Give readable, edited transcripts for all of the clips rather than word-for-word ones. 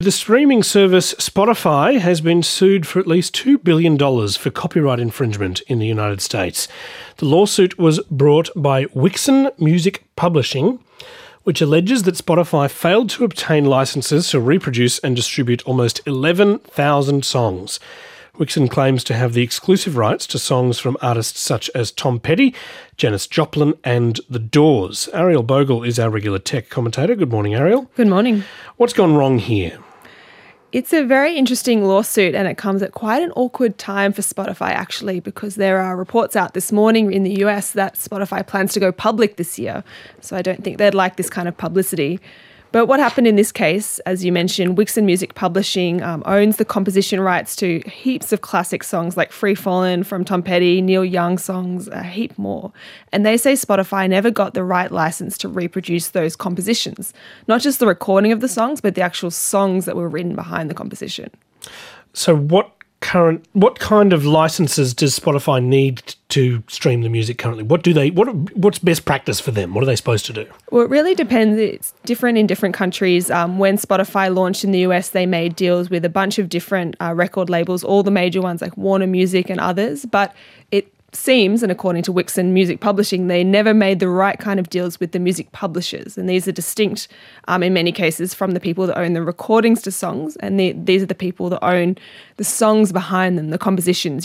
The streaming service Spotify has been sued for at least $2 billion for copyright infringement in the United States. The lawsuit was brought by Wixen Music Publishing, which alleges that Spotify failed to obtain licenses to reproduce and distribute almost 11,000 songs. Wixen claims to have the exclusive rights to songs from artists such as Tom Petty, Janis Joplin and The Doors. Ariel Bogle is our regular tech commentator. Good morning, Ariel. Good morning. What's gone wrong here? It's a very interesting lawsuit, and it comes at quite an awkward time for Spotify, actually, because there are reports out this morning in the US that Spotify plans to go public this year. So I don't think they'd like this kind of publicity. But what happened in this case, as you mentioned, Wixen Music Publishing owns the composition rights to heaps of classic songs like Free Fallin' from Tom Petty, Neil Young songs, a heap more. And they say Spotify never got the right license to reproduce those compositions. Not just the recording of the songs, but the actual songs that were written behind the composition. So what kind of licenses does Spotify need to stream the music currently? What's best practice for them? What are they supposed to do? Well, it really depends. It's different in different countries. When Spotify launched in the US, they made deals with a bunch of different record labels, all the major ones like Warner Music and others. But it seems, and according to Wixen Music Publishing, they never made the right kind of deals with the music publishers. And these are distinct, in many cases, from the people that own the recordings to songs. And these are the people that own the songs behind them, the compositions,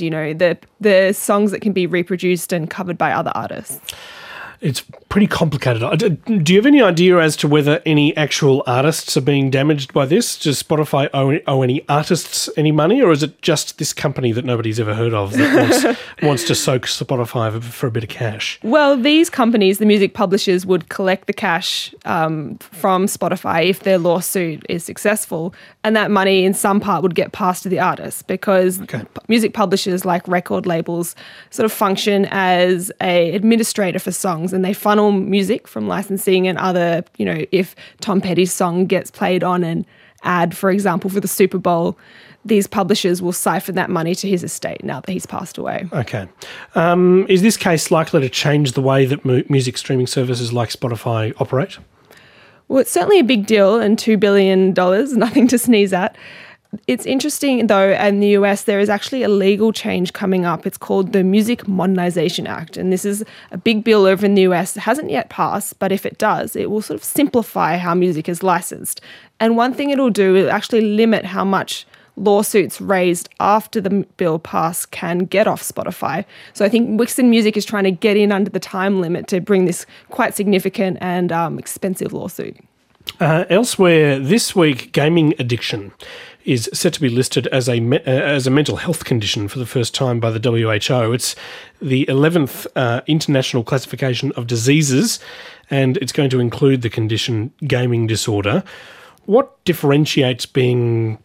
the songs that can be reproduced and covered by other artists. It's pretty complicated. Do you have any idea as to whether any actual artists are being damaged by this? Does Spotify owe any artists any money, or is it just this company that nobody's ever heard of that wants to soak Spotify for a bit of cash? Well, these companies, the music publishers, would collect the cash from Spotify if their lawsuit is successful, and that money in some part would get passed to the artists because music publishers, like record labels, sort of function as an administrator for songs, and they funnel music from licensing and other, if Tom Petty's song gets played on an ad, for example, for the Super Bowl, these publishers will siphon that money to his estate now that he's passed away. Okay. Is this case likely to change the way that music streaming services like Spotify operate? Well, it's certainly a big deal, and $2 billion, nothing to sneeze at. It's interesting, though, in the US, there is actually a legal change coming up. It's called the Music Modernization Act, and this is a big bill over in the US. It hasn't yet passed, but if it does, it will sort of simplify how music is licensed. And one thing it'll do is actually limit how much lawsuits raised after the bill passed can get off Spotify. So I think Wixen Music is trying to get in under the time limit to bring this quite significant and expensive lawsuit. Elsewhere this week, gaming addiction is set to be listed as a mental health condition for the first time by the WHO. It's the 11th International Classification of Diseases, and it's going to include the condition gaming disorder. What differentiates being,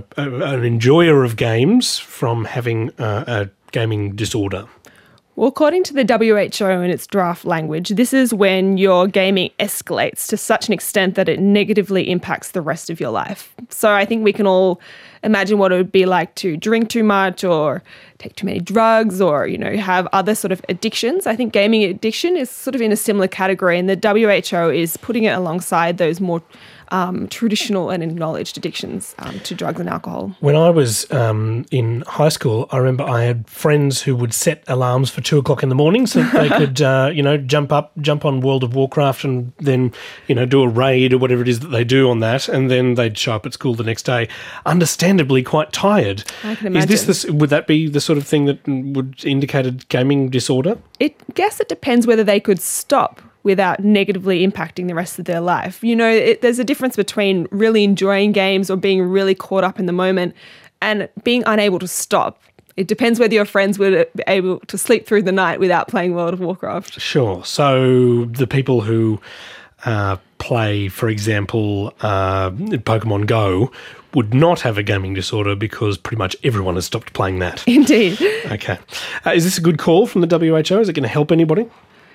an enjoyer of games from having a gaming disorder? Well, according to the WHO in its draft language, this is when your gaming escalates to such an extent that it negatively impacts the rest of your life. So I think we can all imagine what it would be like to drink too much or take too many drugs or, have other sort of addictions. I think gaming addiction is sort of in a similar category, and the WHO is putting it alongside those more traditional and acknowledged addictions to drugs and alcohol. When I was in high school, I remember I had friends who would set alarms for 2:00 in the morning so that they could, jump on World of Warcraft and then, do a raid or whatever it is that they do on that, and then they'd show up at school the next day, understandably quite tired. I can imagine. Would that be the sort of thing that would indicate a gaming disorder? I guess it depends whether they could stop without negatively impacting the rest of their life. There's a difference between really enjoying games or being really caught up in the moment and being unable to stop. It depends whether your friends were able to sleep through the night without playing World of Warcraft. Sure. So the people who play, for example, Pokemon Go would not have a gaming disorder because pretty much everyone has stopped playing that. Indeed. Okay. Is this a good call from the WHO? Is it going to help anybody?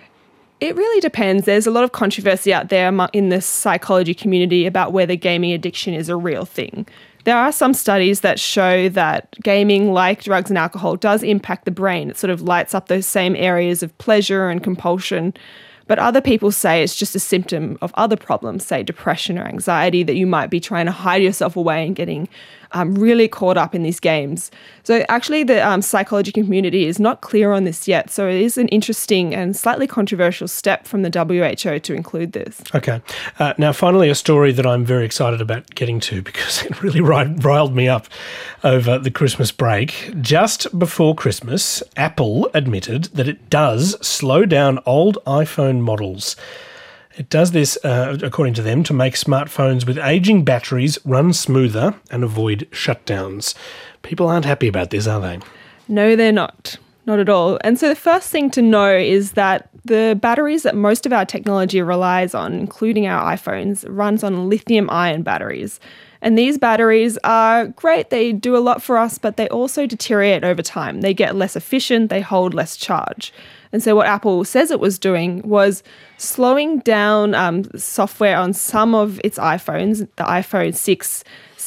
It really depends. There's a lot of controversy out there in the psychology community about whether gaming addiction is a real thing. There are some studies that show that gaming, like drugs and alcohol, does impact the brain. It sort of lights up those same areas of pleasure and compulsion. But other people say it's just a symptom of other problems, say depression or anxiety, that you might be trying to hide yourself away and getting really caught up in these games. So actually the psychology community is not clear on this yet. So it is an interesting and slightly controversial step from the WHO to include this. Okay. Now, finally, a story that I'm very excited about getting to because it really riled me up over the Christmas break. Just before Christmas, Apple admitted that it does slow down old iPhone models. It does this, according to them, to make smartphones with aging batteries run smoother and avoid shutdowns. People aren't happy about this, are they? No, they're not. Not at all. And so the first thing to know is that the batteries that most of our technology relies on, including our iPhones, runs on lithium-ion batteries. And these batteries are great. They do a lot for us, but they also deteriorate over time. They get less efficient. They hold less charge. And so what Apple says it was doing was slowing down software on some of its iPhones, the iPhone 6,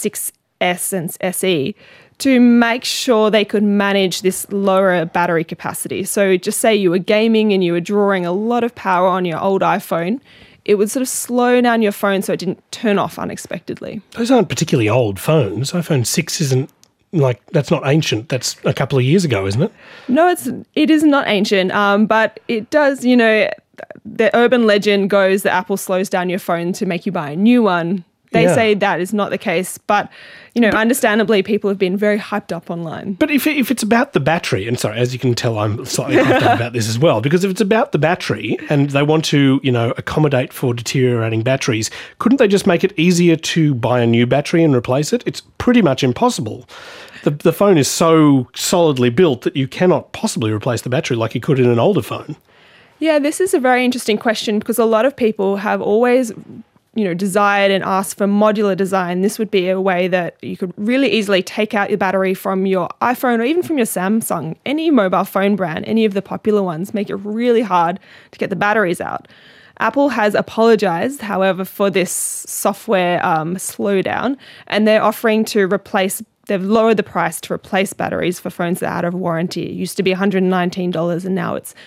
6S and SE, to make sure they could manage this lower battery capacity. So just say you were gaming and you were drawing a lot of power on your old iPhone, it would sort of slow down your phone so it didn't turn off unexpectedly. Those aren't particularly old phones. iPhone 6 isn't that's not ancient. That's a couple of years ago, isn't it? No, it is not ancient, but it does, the urban legend goes that Apple slows down your phone to make you buy a new one. They say that is not the case, but understandably, people have been very hyped up online. But if it's about the battery, and sorry, as you can tell, I'm slightly hyped up about this as well, because if it's about the battery and they want to, accommodate for deteriorating batteries, couldn't they just make it easier to buy a new battery and replace it? It's pretty much impossible. The phone is so solidly built that you cannot possibly replace the battery like you could in an older phone. Yeah, this is a very interesting question because a lot of people have always desired and asked for modular design. This would be a way that you could really easily take out your battery from your iPhone or even from your Samsung, any mobile phone brand, any of the popular ones, make it really hard to get the batteries out. Apple has apologized, however, for this software slowdown, and they're offering to they've lowered the price to replace batteries for phones that are out of warranty. It used to be $119 and now it's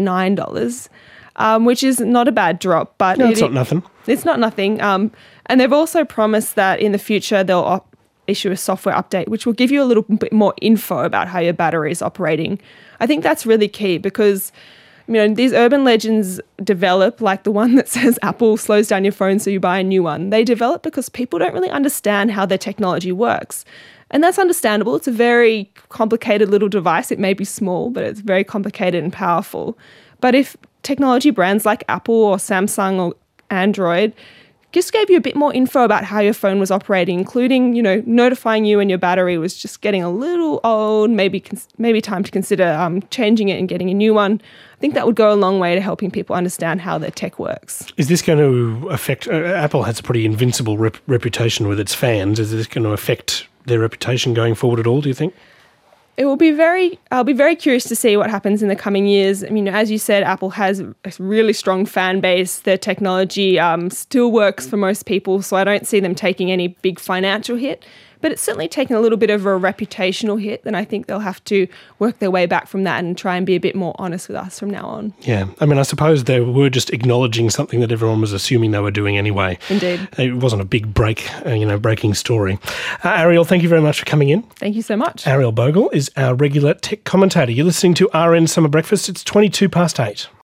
$39. Which is not a bad drop. But no, it's not nothing. It's not nothing. And they've also promised that in the future they'll issue a software update which will give you a little bit more info about how your battery is operating. I think that's really key because these urban legends develop, like the one that says Apple slows down your phone so you buy a new one. They develop because people don't really understand how their technology works. And that's understandable. It's a very complicated little device. It may be small, but it's very complicated and powerful. But if technology brands like Apple or Samsung or Android just gave you a bit more info about how your phone was operating, including, notifying you when your battery was just getting a little old, maybe time to consider changing it and getting a new one. I think that would go a long way to helping people understand how their tech works. Is this going to affect... Apple has a pretty invincible reputation with its fans. Is this going to affect their reputation going forward at all, do you think? I'll be very curious to see what happens in the coming years. As you said, Apple has a really strong fan base. Their technology still works for most people, so I don't see them taking any big financial hit. But it's certainly taken a little bit of a reputational hit, and I think they'll have to work their way back from that and try and be a bit more honest with us from now on. Yeah. I suppose they were just acknowledging something that everyone was assuming they were doing anyway. Indeed. It wasn't a big breaking story. Ariel, thank you very much for coming in. Thank you so much. Ariel Bogle is our regular tech commentator. You're listening to RN Summer Breakfast. It's 8:22.